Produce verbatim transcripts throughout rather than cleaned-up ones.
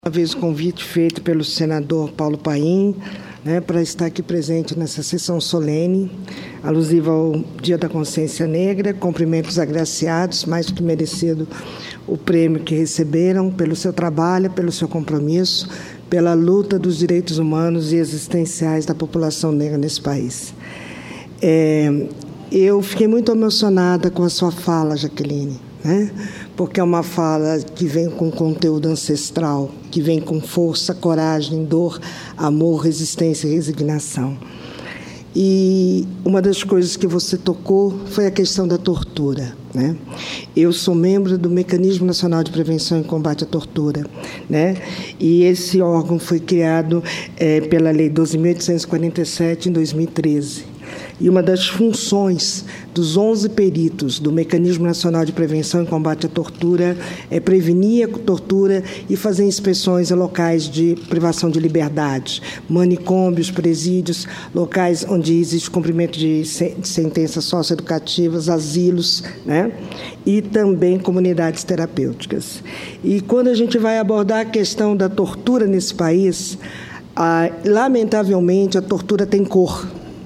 Uma vez o convite feito pelo senador Paulo Paim, né, para estar aqui presente nessa sessão solene, alusiva ao Dia da Consciência Negra, cumprimentos agraciados, mais do que merecido o prêmio que receberam pelo seu trabalho, pelo seu compromisso, pela luta dos direitos humanos e existenciais da população negra nesse país. É, eu fiquei muito emocionada com a sua fala, Jaqueline, né? Porque é uma fala que vem com conteúdo ancestral, que vem com força, coragem, dor, amor, resistência e resignação. E uma das coisas que você tocou foi a questão da tortura, né? Eu sou membro do Mecanismo Nacional de Prevenção e Combate à Tortura, né? E esse órgão foi criado é, pela Lei doze mil oitocentos e quarenta e sete, em dois mil e treze. E uma das funções dos onze peritos do Mecanismo Nacional de Prevenção e Combate à Tortura é prevenir a tortura e fazer inspeções em locais de privação de liberdade, manicômios, presídios, locais onde existe cumprimento de sentenças socioeducativas, asilos, né? E também comunidades terapêuticas. E quando a gente vai abordar a questão da tortura nesse país, ah, lamentavelmente a tortura tem cor.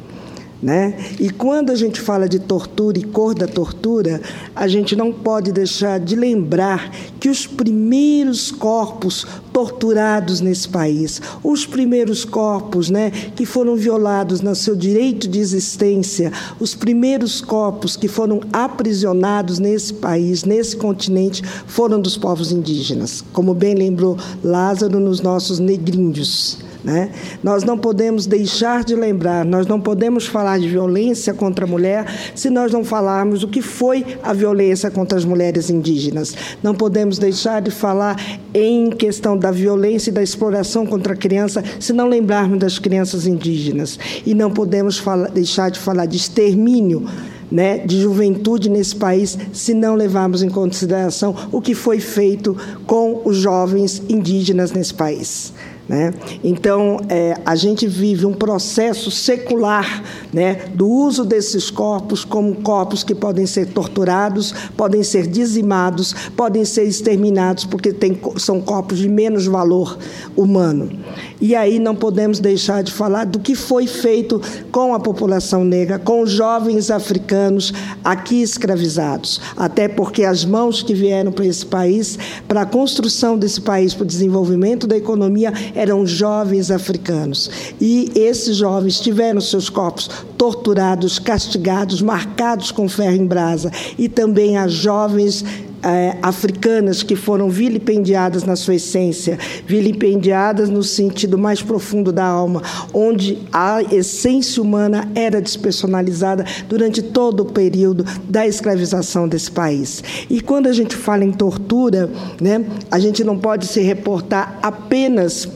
Né? E quando a gente fala de tortura e cor da tortura, a gente não pode deixar de lembrar que os primeiros corpos torturados nesse país, os primeiros corpos, né, que foram violados no seu direito de existência, os primeiros corpos que foram aprisionados nesse país, nesse continente, foram dos povos indígenas, como bem lembrou Lázaro nos nossos negríndios. Né? Nós não podemos deixar de lembrar, nós não podemos falar de violência contra a mulher se nós não falarmos o que foi a violência contra as mulheres indígenas. Não podemos deixar de falar em questão da violência e da exploração contra a criança se não lembrarmos das crianças indígenas. E não podemos falar, deixar de falar de extermínio, né, de juventude nesse país, se não levarmos em consideração o que foi feito com os jovens indígenas nesse país. Né? Então, é, a gente vive um processo secular, né, do uso desses corpos como corpos que podem ser torturados, podem ser dizimados, podem ser exterminados, porque tem, são corpos de menos valor humano. E aí não podemos deixar de falar do que foi feito com a população negra, com os jovens africanos aqui escravizados, até porque as mãos que vieram para esse país, para a construção desse país, para o desenvolvimento da economia, eram jovens africanos. E esses jovens tiveram seus corpos torturados, castigados, marcados com ferro em brasa. E também as jovens eh, africanas que foram vilipendiadas na sua essência, vilipendiadas no sentido mais profundo da alma, onde a essência humana era despersonalizada durante todo o período da escravização desse país. E quando a gente fala em tortura, né, a gente não pode se reportar apenas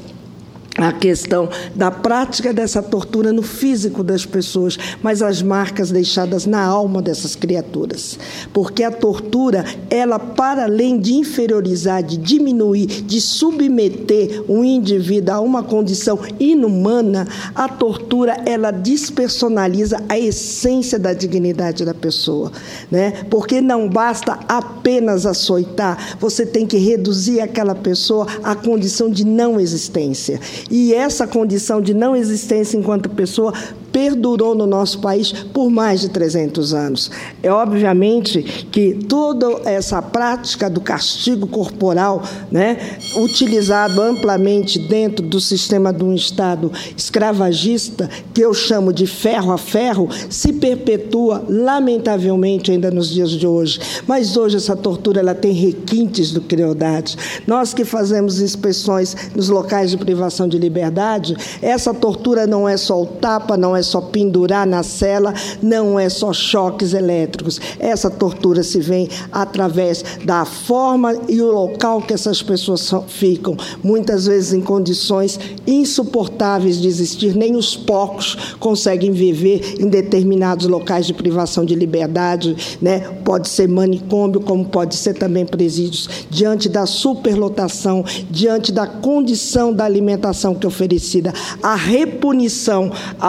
a questão da prática dessa tortura no físico das pessoas, mas as marcas deixadas na alma dessas criaturas. Porque a tortura, ela, para além de inferiorizar, de diminuir, de submeter um indivíduo a uma condição inumana, a tortura, ela despersonaliza a essência da dignidade da pessoa, né? Porque não basta apenas açoitar, você tem que reduzir aquela pessoa à condição de não existência. E essa condição de não existência enquanto pessoa perdurou no nosso país por mais de trezentos anos. É obviamente que toda essa prática do castigo corporal, né, utilizado amplamente dentro do sistema de um Estado escravagista, que eu chamo de ferro a ferro, se perpetua lamentavelmente ainda nos dias de hoje. Mas hoje essa tortura ela tem requintes do crueldade. Nós que fazemos inspeções nos locais de privação de liberdade, essa tortura não é só o tapa, não é só pendurar na cela, não é só choques elétricos. Essa tortura se vem através da forma e o local que essas pessoas ficam, muitas vezes em condições insuportáveis de existir. Nem os porcos conseguem viver em determinados locais de privação de liberdade, né? Pode ser manicômio, como pode ser também presídios, diante da superlotação, diante da condição da alimentação que é oferecida, a repunição ao indivíduo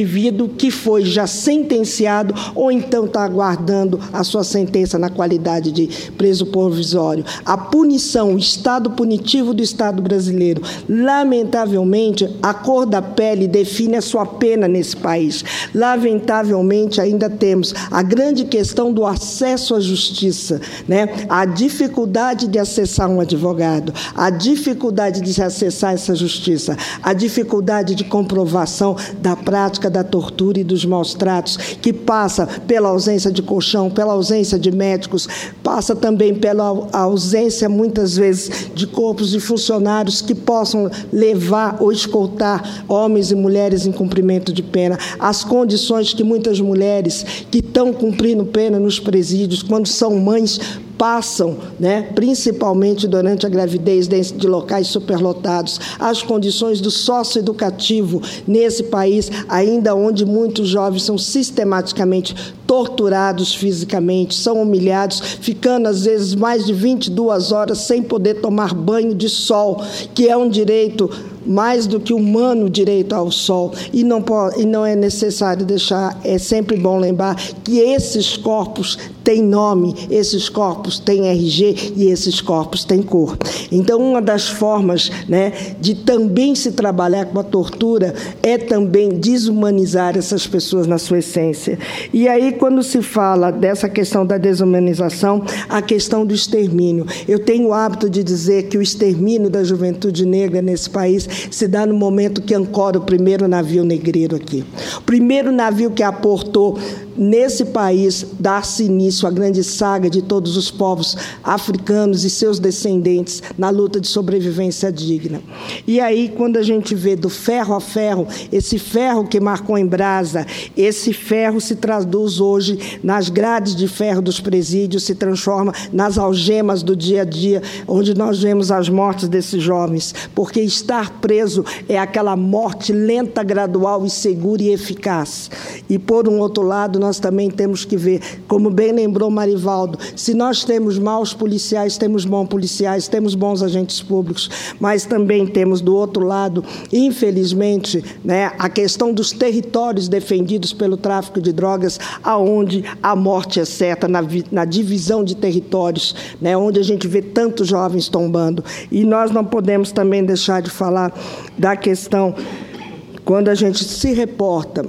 indivíduo que foi já sentenciado ou então está aguardando a sua sentença na qualidade de preso provisório. A punição, o estado punitivo do Estado brasileiro, lamentavelmente, a cor da pele define a sua pena nesse país. Lamentavelmente, ainda temos a grande questão do acesso à justiça, né? A dificuldade de acessar um advogado, a dificuldade de acessar essa justiça, a dificuldade de comprovação da prática da tortura e dos maus tratos, que passa pela ausência de colchão, pela ausência de médicos, passa também pela ausência, muitas vezes, de corpos de funcionários que possam levar ou escoltar homens e mulheres em cumprimento de pena, as condições que muitas mulheres que estão cumprindo pena nos presídios, quando são mães, passam, né, principalmente durante a gravidez, dentro de locais superlotados, as condições do socioeducativo nesse país, ainda onde muitos jovens são sistematicamente torturados fisicamente, são humilhados, ficando às vezes mais de vinte e duas horas sem poder tomar banho de sol, que é um direito mais do que humano, direito ao sol, e não, pode, e não é necessário deixar, é sempre bom lembrar que esses corpos têm nome, esses corpos têm R G e esses corpos têm cor. Então, uma das formas, né, de também se trabalhar com a tortura é também desumanizar essas pessoas na sua essência. E aí, quando se fala dessa questão da desumanização, a questão do extermínio. Eu tenho o hábito de dizer que o extermínio da juventude negra nesse país se dá no momento que ancora o primeiro navio negreiro aqui. O primeiro navio que aportou nesse país, dar-se início à grande saga de todos os povos africanos e seus descendentes na luta de sobrevivência digna. E aí, quando a gente vê do ferro a ferro, esse ferro que marcou em brasa, esse ferro se traduz hoje nas grades de ferro dos presídios, se transforma nas algemas do dia a dia, onde nós vemos as mortes desses jovens, porque estar preso é aquela morte lenta, gradual e segura e eficaz. E, por um outro lado, nós também temos que ver, como bem lembrou Marivaldo, se nós temos maus policiais, temos bons policiais, temos bons agentes públicos, mas também temos, do outro lado, infelizmente, né, a questão dos territórios defendidos pelo tráfico de drogas, aonde a morte é certa, na, na divisão de territórios, né, onde a gente vê tantos jovens tombando. E nós não podemos também deixar de falar da questão, quando a gente se reporta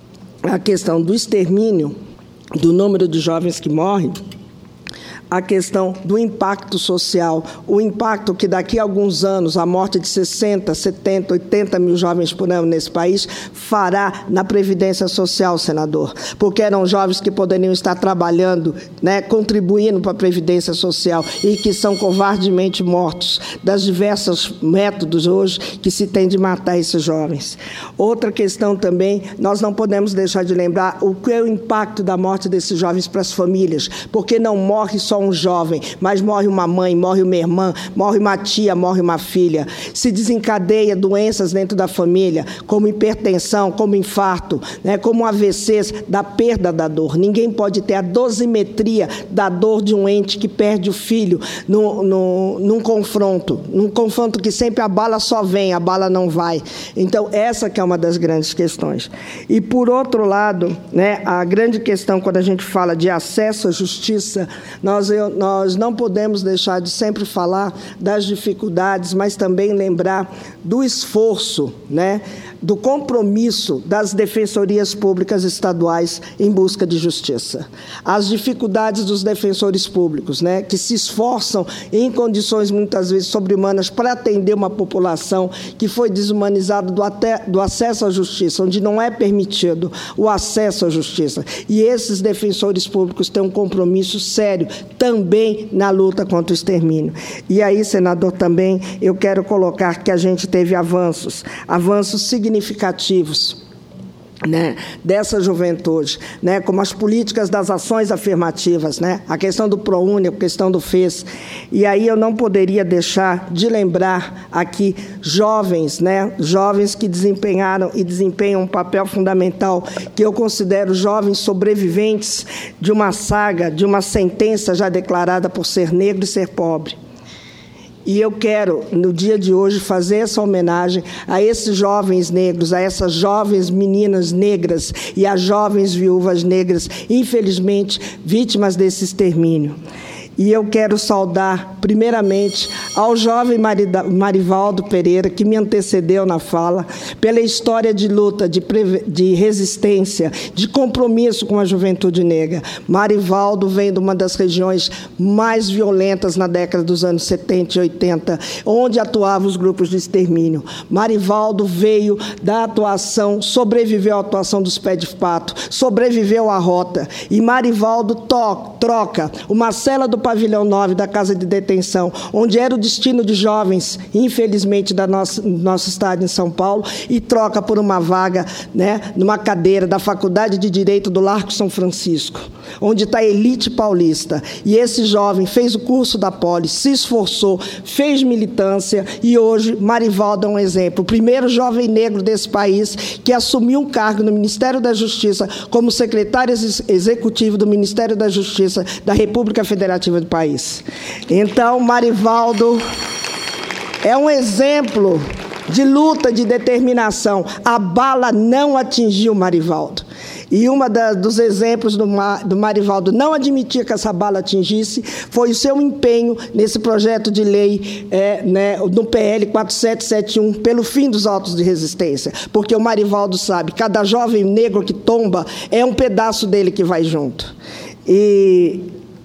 a questão do extermínio, do número de jovens que morrem, a questão do impacto social, o impacto que daqui a alguns anos a morte de sessenta, setenta, oitenta mil jovens por ano nesse país fará na Previdência Social, senador, porque eram jovens que poderiam estar trabalhando, né, contribuindo para a Previdência Social e que são covardemente mortos das diversos métodos hoje que se tem de matar esses jovens. Outra questão também, nós não podemos deixar de lembrar o que é o impacto da morte desses jovens para as famílias, porque não morre só um jovem, mas morre uma mãe, morre uma irmã, morre uma tia, morre uma filha. Se desencadeia doenças dentro da família, como hipertensão, como infarto, né, como A V Cs, da perda da dor. Ninguém pode ter a dosimetria da dor de um ente que perde o filho no, no, num confronto, num confronto que sempre a bala só vem, a bala não vai. Então, essa que é uma das grandes questões. E, por outro lado, né, a grande questão, quando a gente fala de acesso à justiça, nós Eu, nós não podemos deixar de sempre falar das dificuldades, mas também lembrar do esforço, né, do compromisso das defensorias públicas estaduais em busca de justiça. As dificuldades dos defensores públicos, né, que se esforçam em condições muitas vezes sobre-humanas para atender uma população que foi desumanizada do, até, do acesso à justiça, onde não é permitido o acesso à justiça. E esses defensores públicos têm um compromisso sério também na luta contra o extermínio. E aí, senador, também eu quero colocar que a gente teve avanços, avanços significativos, né, dessa juventude, né, como as políticas das ações afirmativas, né, a questão do ProUni, a questão do F E S. E aí eu não poderia deixar de lembrar aqui jovens, né, jovens que desempenharam e desempenham um papel fundamental, que eu considero jovens sobreviventes de uma saga, de uma sentença já declarada por ser negro e ser pobre. E eu quero, no dia de hoje, fazer essa homenagem a esses jovens negros, a essas jovens meninas negras e às jovens viúvas negras, infelizmente, vítimas desse extermínio. E eu quero saudar, primeiramente, ao jovem Marivaldo Pereira, que me antecedeu na fala, pela história de luta, de, de resistência, de compromisso com a juventude negra. Marivaldo vem de uma das regiões mais violentas na década dos anos setenta e oitenta, onde atuavam os grupos de extermínio. Marivaldo veio da atuação, sobreviveu à atuação dos Pé de Pato, sobreviveu à rota. E Marivaldo to, troca uma cela do Pavilhão nove da Casa de Detenção, onde era o destino de jovens, infelizmente, da nossa, do nosso estado em São Paulo, e troca por uma vaga, né, numa cadeira da Faculdade de Direito do Largo São Francisco, onde está a elite paulista. E esse jovem fez o curso da Poli, se esforçou, fez militância, e hoje Marivaldo é um exemplo. O primeiro jovem negro desse país que assumiu um cargo no Ministério da Justiça como secretário executivo do Ministério da Justiça da República Federativa do país. Então, Marivaldo é um exemplo de luta, de determinação. A bala não atingiu Marivaldo. E um dos exemplos do, do Marivaldo não admitir que essa bala atingisse foi o seu empenho nesse projeto de lei, é, né, no P L quatro sete sete um, pelo fim dos autos de resistência. Porque o Marivaldo sabe, cada jovem negro que tomba é um pedaço dele que vai junto. E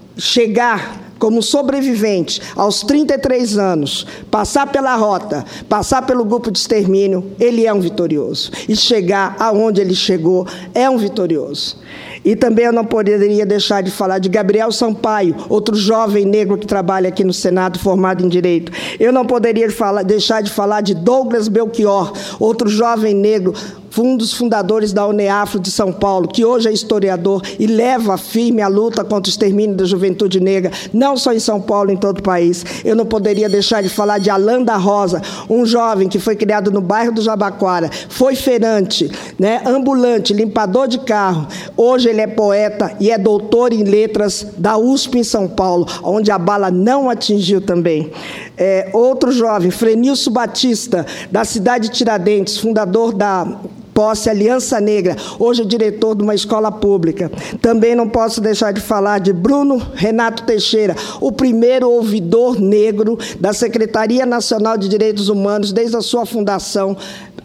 chegar como sobrevivente aos trinta e três anos, passar pela rota, passar pelo grupo de extermínio, ele é um vitorioso. E chegar aonde ele chegou é um vitorioso. E também eu não poderia deixar de falar de Gabriel Sampaio, outro jovem negro que trabalha aqui no Senado, formado em Direito. Eu não poderia falar, deixar de falar de Douglas Belchior, outro jovem negro, um dos fundadores da UNEAFRO de São Paulo, que hoje é historiador e leva firme a luta contra o extermínio da juventude negra, não só em São Paulo, em todo o país. Eu não poderia deixar de falar de Alain da Rosa, um jovem que foi criado no bairro do Jabaquara, foi feirante, né, ambulante, limpador de carro. Hoje ele é poeta e é doutor em letras da U S P em São Paulo, onde a bala não atingiu também. É, outro jovem, Frenilson Batista, da cidade de Tiradentes, fundador da Posse Aliança Negra, hoje é diretor de uma escola pública. Também não posso deixar de falar de Bruno Renato Teixeira, o primeiro ouvidor negro da Secretaria Nacional de Direitos Humanos, desde a sua fundação,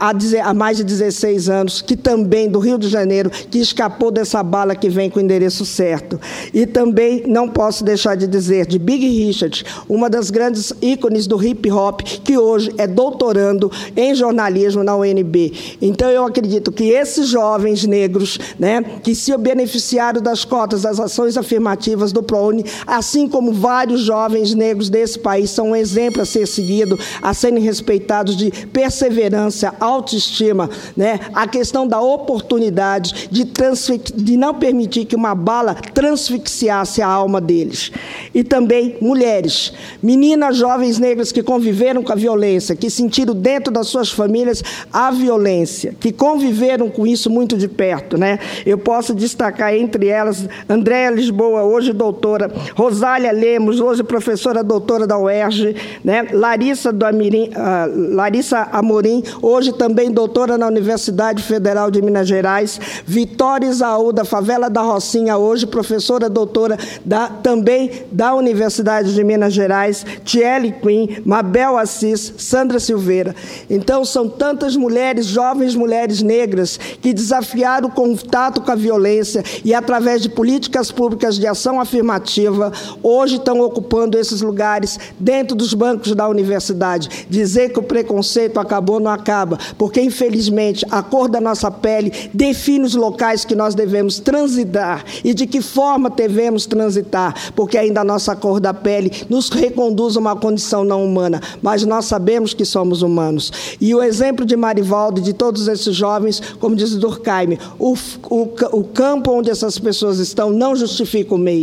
há mais de dezesseis anos, que também, do Rio de Janeiro, que escapou dessa bala que vem com o endereço certo. E também não posso deixar de dizer de Big Richard, uma das grandes ícones do hip-hop, que hoje é doutorando em jornalismo na U N B. Então, eu acredito que esses jovens negros, né, que se beneficiaram das cotas, das ações afirmativas do ProUni, assim como vários jovens negros desse país, são um exemplo a ser seguido, a serem respeitados, de perseverança, autoestima, né? A questão da oportunidade de, de não permitir que uma bala transfixiasse a alma deles. E também mulheres, meninas jovens negras que conviveram com a violência, que sentiram dentro das suas famílias a violência, que conviveram com isso muito de perto, né? Eu posso destacar entre elas Andréa Lisboa, hoje doutora, Rosália Lemos, hoje professora doutora da U E R J, né? Larissa, do Amirim, uh, Larissa Amorim, hoje também doutora na Universidade Federal de Minas Gerais, Vitória Isaú, da favela da Rocinha, hoje professora doutora da, também da Universidade de Minas Gerais, Tiele Quinn, Mabel Assis, Sandra Silveira. Então, são tantas mulheres, jovens mulheres negras, que desafiaram o contato com a violência e, através de políticas públicas de ação afirmativa, hoje estão ocupando esses lugares dentro dos bancos da universidade. Dizer que o preconceito acabou não acaba, porque, infelizmente, a cor da nossa pele define os locais que nós devemos transitar e de que forma devemos transitar, porque ainda a nossa cor da pele nos reconduz a uma condição não humana, mas nós sabemos que somos humanos. E o exemplo de Marivaldo e de todos esses jovens, como diz Durkheim, o, o, o campo onde essas pessoas estão não justifica o meio.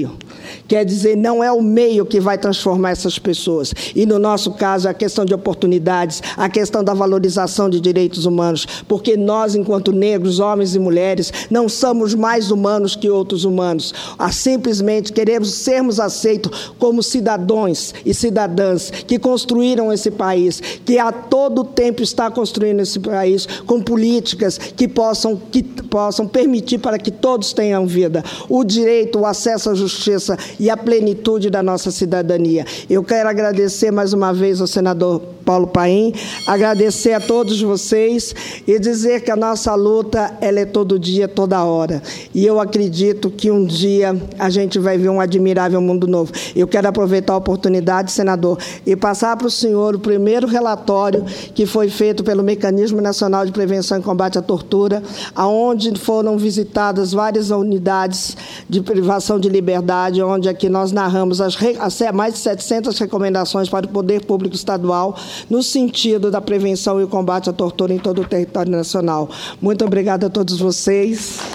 Quer dizer, não é o meio que vai transformar essas pessoas. E, no nosso caso, a questão de oportunidades, a questão da valorização de direitos humanos, porque nós, enquanto negros, homens e mulheres, não somos mais humanos que outros humanos. Ah, simplesmente queremos sermos aceitos como cidadãos e cidadãs que construíram esse país, que a todo tempo está construindo esse país com políticas que possam, que possam permitir para que todos tenham vida, o direito, o acesso à justiça e a plenitude da nossa cidadania. Eu quero agradecer mais uma vez ao senador Paulo Paim, agradecer a todos vocês e dizer que a nossa luta ela é todo dia, toda hora. E eu acredito que um dia a gente vai ver um admirável mundo novo. Eu quero aproveitar a oportunidade, senador, e passar para o senhor o primeiro relatório que foi feito pelo Mecanismo Nacional de Prevenção e Combate à Tortura, aonde foram visitadas várias unidades de privação de liberdade, onde aqui nós narramos as, as mais de setecentas recomendações para o Poder Público Estadual no sentido da prevenção e o combate à tortura em todo o território nacional. Muito obrigada a todos vocês.